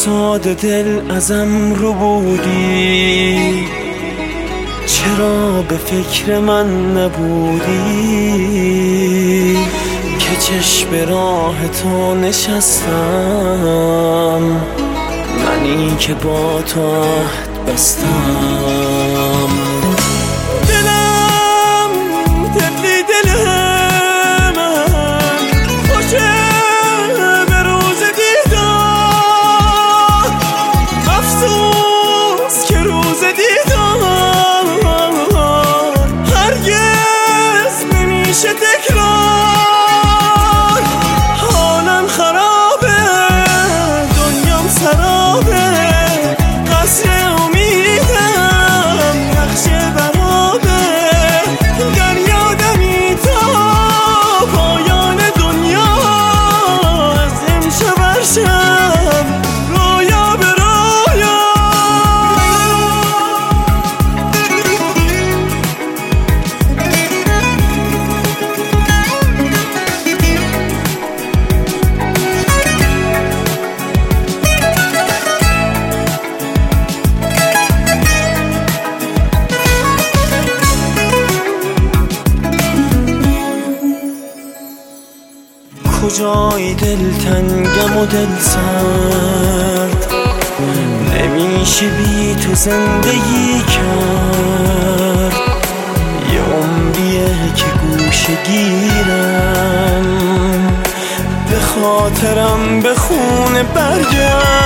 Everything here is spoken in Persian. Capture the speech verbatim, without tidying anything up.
ساده دل ازم رو بودی، چرا به فکر من نبودی که چشم راه تو نشستم، منی که با تو عهد بستم. دلم دلی دل من خوشه به روز دیدار، افسوس که روز دیدار هرگز نمیشه تکرار. حالم خرابه، دنیام سرابه، قصر امیدم نقشه برابه، دریا دمی تا پایان دنیا، از امشب هر شب رویا به رویا. کجای دلتنگم و دل سرد، نمیشه بی تو زندگی کرد. یه عمریه که گوشه گیرم، به خاطرم به خونه برگرد.